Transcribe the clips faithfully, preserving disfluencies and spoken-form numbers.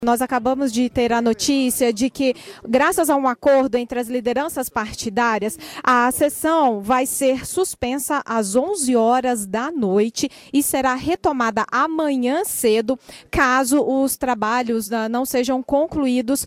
Nós acabamos de ter a notícia de que, graças a um acordo entre as lideranças partidárias, a sessão vai ser suspensa às onze horas da noite e será retomada amanhã cedo, caso os trabalhos não sejam concluídos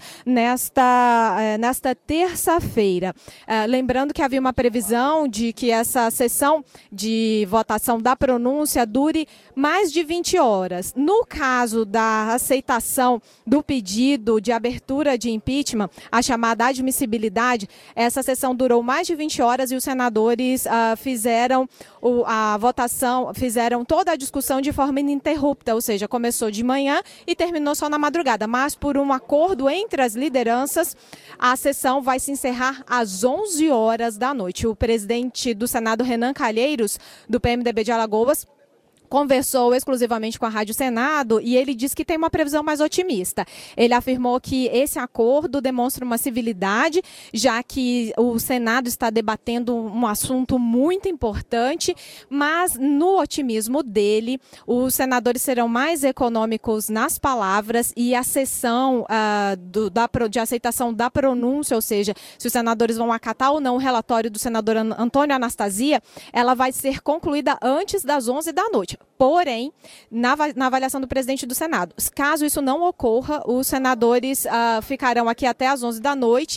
nesta, nesta terça-feira. Lembrando que havia uma previsão de que essa sessão de votação da pronúncia dure mais de vinte horas. No caso da aceitação do pedido de abertura de impeachment, a chamada admissibilidade, essa sessão durou mais de vinte horas e os senadores uh, fizeram o, a votação, fizeram toda a discussão de forma ininterrupta, ou seja, começou de manhã e terminou só na madrugada, mas por um acordo entre as lideranças, a sessão vai se encerrar às onze horas da noite. O presidente do Senado, Renan Calheiros, do P M D B de Alagoas, conversou exclusivamente com a Rádio Senado e ele disse que tem uma previsão mais otimista. Ele afirmou que esse acordo demonstra uma civilidade, já que o Senado está debatendo um assunto muito importante, mas no otimismo dele, os senadores serão mais econômicos nas palavras e a sessão uh, do, da, de aceitação da pronúncia, ou seja, se os senadores vão acatar ou não o relatório do senador Antônio Anastasia, ela vai ser concluída antes das onze da noite. Porém, na, na avaliação do presidente do Senado, caso isso não ocorra, os senadores uh, ficarão aqui até às onze da noite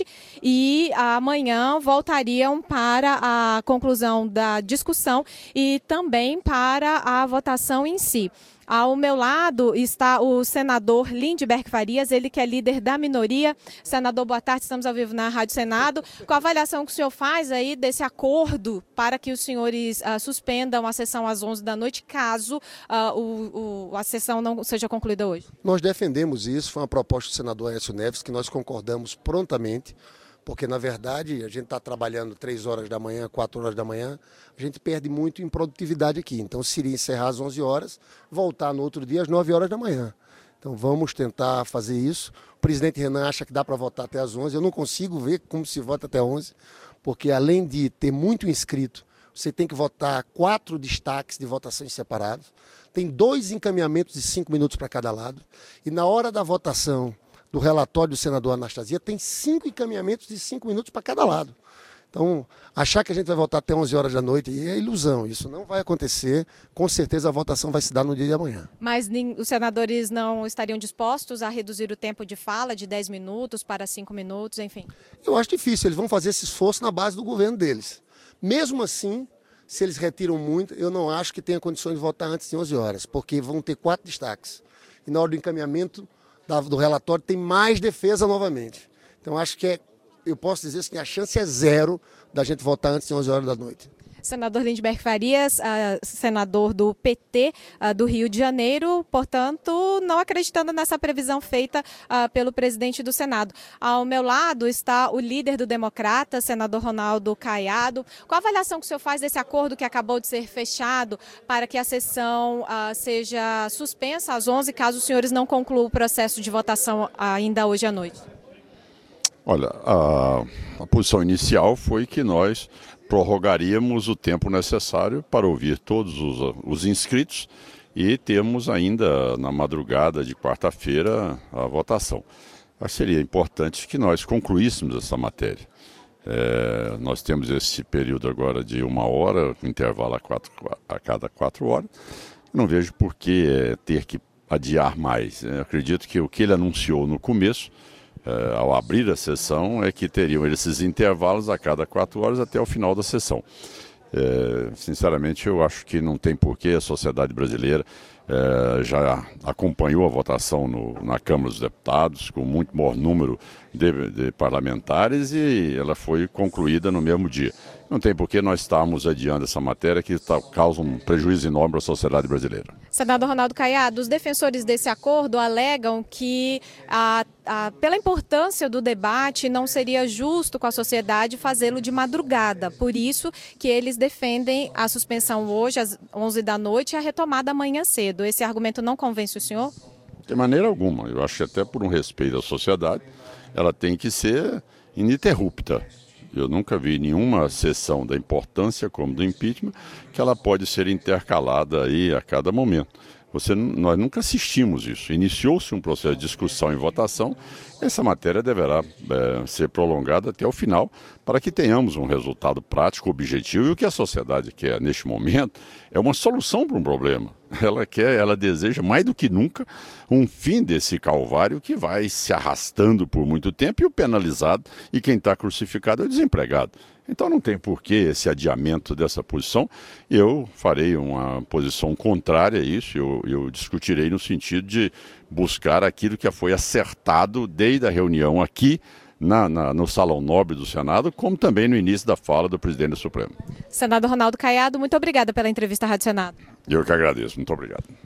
e amanhã voltariam para a conclusão da discussão e também para a votação em si. Ao meu lado está o senador Lindbergh Farias, ele que é líder da minoria. Senador, boa tarde, estamos ao vivo na Rádio Senado. Com a avaliação que o senhor faz aí desse acordo para que os senhores uh, suspendam a sessão às onze da noite, caso uh, o, o, a sessão não seja concluída hoje? Nós defendemos isso, foi uma proposta do senador Aécio Neves, que nós concordamos prontamente, porque, na verdade, a gente está trabalhando três horas da manhã, quatro horas da manhã, a gente perde muito em produtividade aqui. Então, seria encerrar às onze horas, voltar no outro dia às nove horas da manhã. Então, vamos tentar fazer isso. O presidente Renan acha que dá para votar até às onze. Eu não consigo ver como se vota até onze, porque, além de ter muito inscrito, você tem que votar quatro destaques de votações separados. Tem dois encaminhamentos de cinco minutos para cada lado. E, na hora da votação do relatório do senador Anastasia, tem cinco encaminhamentos de cinco minutos para cada lado. Então, achar que a gente vai votar até onze horas da noite é ilusão, isso não vai acontecer, com certeza a votação vai se dar no dia de amanhã. Mas os senadores não estariam dispostos a reduzir o tempo de fala de dez minutos para cinco minutos, enfim? Eu acho difícil, eles vão fazer esse esforço na base do governo deles. Mesmo assim, se eles retiram muito, eu não acho que tenha condições de votar antes de onze horas, porque vão ter quatro destaques. E na hora do encaminhamento do relatório tem mais defesa novamente. Então acho que é, eu posso dizer que a chance é zero da gente votar antes de onze horas da noite. Senador Lindbergh Farias, uh, senador do P T uh, do Rio de Janeiro, portanto, não acreditando nessa previsão feita uh, pelo presidente do Senado. Ao meu lado está o líder do Democrata, senador Ronaldo Caiado. Qual a avaliação que o senhor faz desse acordo que acabou de ser fechado para que a sessão uh, seja suspensa às onze, caso os senhores não concluam o processo de votação ainda hoje à noite? Olha, a, a posição inicial foi que nós prorrogaríamos o tempo necessário para ouvir todos os, os inscritos e temos ainda na madrugada de quarta-feira a votação. Acho que seria importante que nós concluíssemos essa matéria. É, nós temos esse período agora de uma hora, com intervalo a, quatro, a cada quatro horas. Não vejo por que é, ter que adiar mais. Eu acredito que o que ele anunciou no começo, Uh, ao abrir a sessão, é que teriam esses intervalos a cada quatro horas até o final da sessão. Uh, sinceramente, eu acho que não tem porquê. A sociedade brasileira uh, já acompanhou a votação no, na Câmara dos Deputados, com muito maior número de, de parlamentares, e ela foi concluída no mesmo dia. Não tem porquê nós estarmos adiando essa matéria que tá, causa um prejuízo enorme para a sociedade brasileira. Senador Ronaldo Caiado, os defensores desse acordo alegam que, a, a, pela importância do debate, não seria justo com a sociedade fazê-lo de madrugada. Por isso que eles defendem a suspensão hoje às onze da noite e a retomada amanhã cedo. Esse argumento não convence o senhor? De maneira alguma. Eu acho que até por um respeito à sociedade, ela tem que ser ininterrupta. Eu nunca vi nenhuma sessão da importância como do impeachment que ela pode ser intercalada aí a cada momento. Você, nós nunca assistimos isso. Iniciou-se um processo de discussão e votação. Essa matéria deverá é, ser prolongada até o final para que tenhamos um resultado prático, objetivo. E o que a sociedade quer neste momento é uma solução para um problema. Ela quer, ela deseja mais do que nunca um fim desse calvário que vai se arrastando por muito tempo, e o penalizado e quem está crucificado é o desempregado. Então não tem por que esse adiamento dessa posição. Eu farei uma posição contrária a isso, eu, eu discutirei no sentido de buscar aquilo que foi acertado desde a reunião aqui na, na, no Salão Nobre do Senado, como também no início da fala do presidente do Supremo. Senador Ronaldo Caiado, muito obrigada pela entrevista à Rádio Senado. Eu que agradeço, muito obrigado.